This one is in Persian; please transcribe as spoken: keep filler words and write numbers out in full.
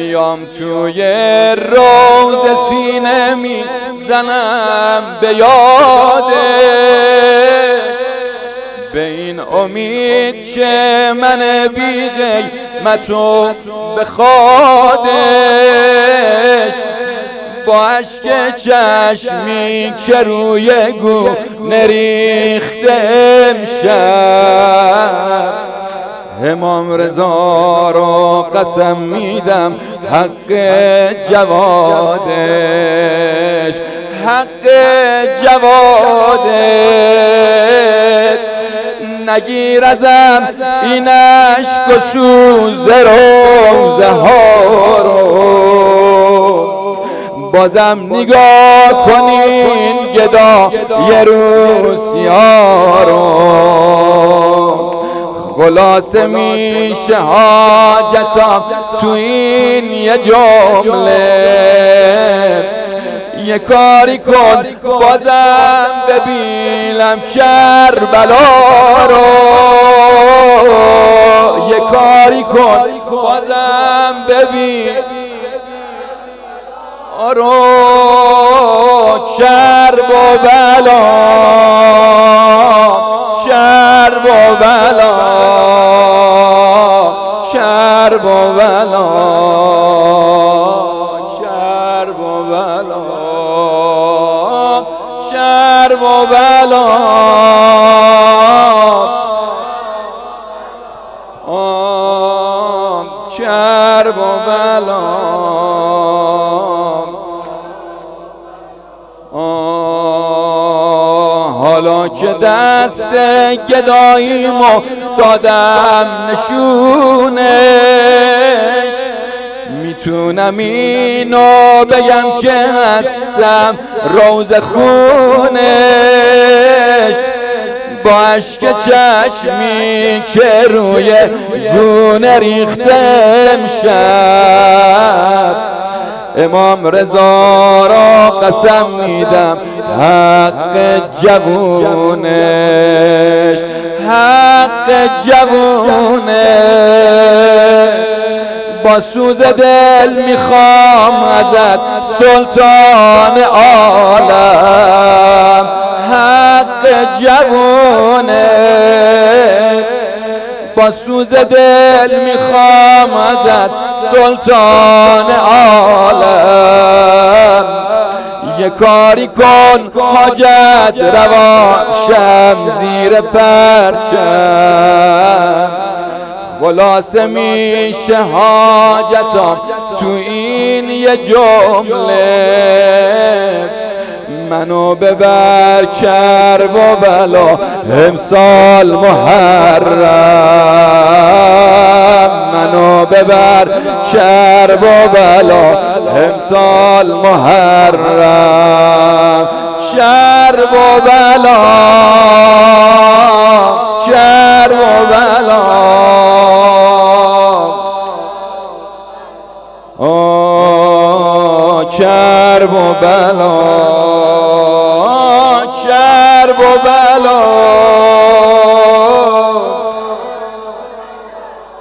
میام توی روز سینه میزنم به یادش، به این امید که من بی قیمتو بخوادش، با عشق چشمی که روی گونه ریخته امشب، امام رضا رو قسم میدم حق جوادش، حق جوادت نگیر ازم این عشق و سوز روزه ها رو، بازم نگاه کنین گدا یه روسیا رو، خلاصه میشه حاجتم تو این یه جمله، یه کاری کن بازم ببینم کربلا رو، یه کاری کن بازم ببین رو کرب و بلا، کرب و بلا، کرب و بلا، کرب و بلا، کرب و بلا، کرب و بلا. حالا که دست گداییمو دادم نشونش، میتونم اینو بگم که هستم روز خونش، با عشق چشمی که روی گونه ریخته امشب، امام رضا را قسم میدم حق جوونش، حق جوونش، با سوز دل میخوام ازت سلطان عالم، حق جوونش، با سوز دل میخوام ازت سلطان عالم، یه کاری کن حاجت روا شم زیر پرچم، خلاصه میشه حاجتم تو این یه جمله، منو ببر کرب و بلا امسال محرم، منو ببر کرب و بلا امسال محرم، کرب و بلا، کرب و بلا، کرب و بلا، کرب و بلا.